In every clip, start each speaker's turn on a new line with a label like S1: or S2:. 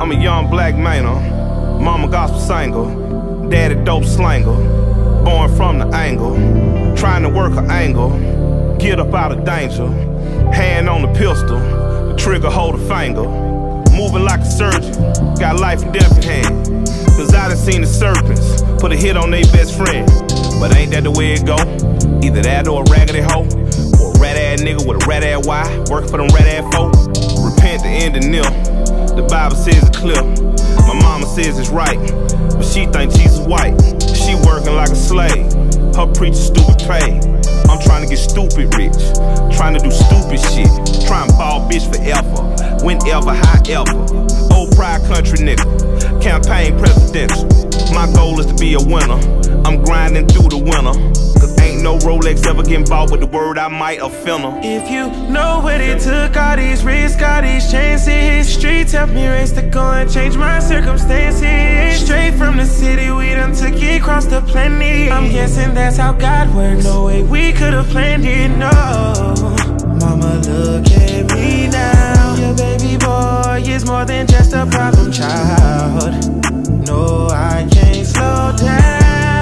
S1: I'm a young black manor, mama gospel singer, daddy dope slanger, born from the angle, trying to work an angle, get up out of danger, hand on the pistol, the trigger hold a finger, moving like a surgeon, got life and death in hand, cause I done seen the serpents put a hit on their best friend, but ain't that the way it go? Either that or a raggedy hoe, or a rat-ass nigga with a rat-ass wife, working for them rat-ass folk. Repent the end of nil. The Bible says it's clear. My mama says it's right, but she think Jesus white. She working like a slave. Her preacher stupid paid. I'm trying to get stupid rich, trying to do stupid shit, trying to ball bitch forever, whenever, however. Old pride country nigga, campaign presidential. My goal is to be a winner. I'm grinding through the winter, cause ain't no Rolex ever getting bought with the word I might offend her.
S2: If you know what it took, all these risks, all these chances, streets helped me race to go and change my circumstances. Straight from the city, we done took it across the planet. I'm guessing that's how God works. No way we could've planned it, no. Mama, look at me now. Your baby boy is more than just a problem child. No, I can't slow down.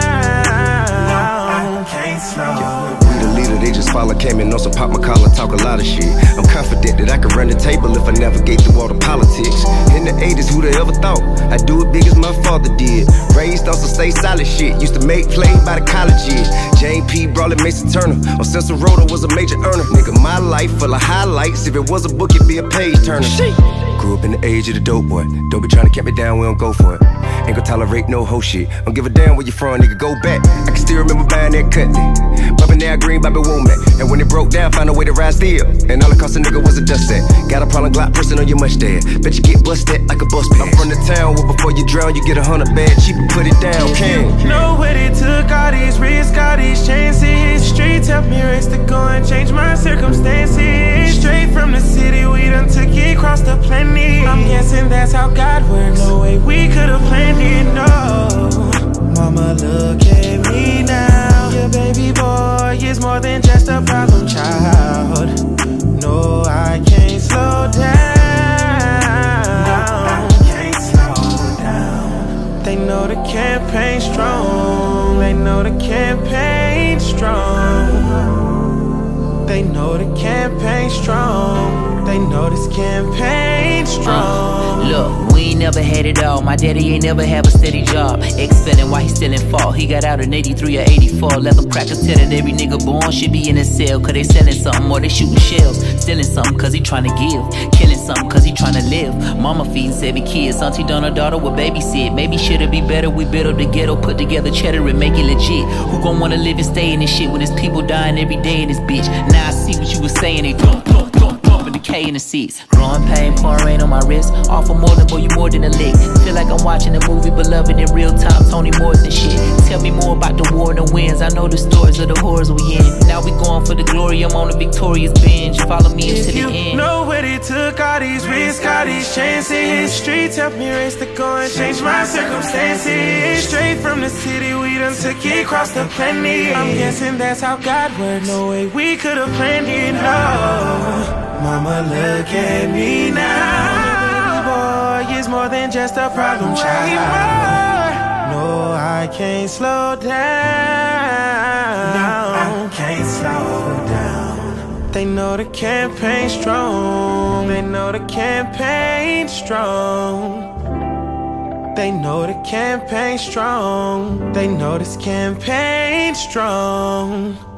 S3: We the leader, they just follow, came in on some pop my collar, talk a lot of shit. I'm confident that I could run the table if I navigate through all the politics. In the 80s, who'da ever thought I'd do it big as my father did? Raised on some stay solid shit, used to make plays by the colleges. Jane P. Brawley, Mason Turner, on Cecil Rhoda was a major earner. Nigga, my life full of highlights, if it was a book, it'd be a page turner. Grew up in the age of the dope boy, don't be trying to keep me down, we don't go for it. Ain't gon' tolerate no hoe shit, don't give a damn where you from, nigga, go back. I can still remember buying that Cutlass, bumping that green, Bobby Womack. And when it broke down, found a way to ride still, and all it cost a nigga was a dust set. Got a problem, Glock person on your mustache, bet you get busted like a bus pass. I'm from the town where before you drown, you get 100 bad, cheap and put it down, can.
S2: Know what it took, all these risks, all these chances. Streets helped me race to go and change my circumstances. Straight from the city, we done took it across the planet. I'm guessing that's how God works. No way we could've planned it, no. Mama, look at me now. Your baby boy is more than just a problem child. No, I can't slow down. No, I can't slow down. They know the campaign's strong. They know the campaign's strong. They know the campaign's strong. They know this campaign's strong.
S4: Look, we ain't never had it all. My daddy ain't never have a steady job. Ex-felon, why he still in fall? He got out in 83 or 84. Leather crackers tell that every nigga born should be in a cell. Cause they selling something or they shooting shells. Stealing something cause he tryna give. Killing something cause he tryna live. Mama feeding 7 kids. Auntie done her daughter with babysit. Maybe should've be better. We build up the ghetto, put together cheddar and make it legit. Who gon' wanna live and stay in this shit when there's people dying every day in this bitch? Now I see what you was saying. They dump decay in the seats. Growing pain, pouring rain on my wrist. All for more than, boy, you more than a lick. Feel like I'm watching a movie, but loving in real time. Tony Morrison shit. Tell me more about the war and the wins. I know the stories of the horrors we in. Now we going for the glory. I'm on a victorious binge. Follow me into the end.
S2: If you know what it took, all these risks, all these chances. Streets helped me race to go and change my circumstances. Straight from the city, we done took it across the planet. I'm guessing that's how God works. No way we could've planned it, no. Mama, look at me now. Your baby boy is more than just a problem child. No, I can't slow down. No, I can't slow down. They know the campaign's strong. They know the campaign's strong. They know the campaign's strong. They know this campaign's strong.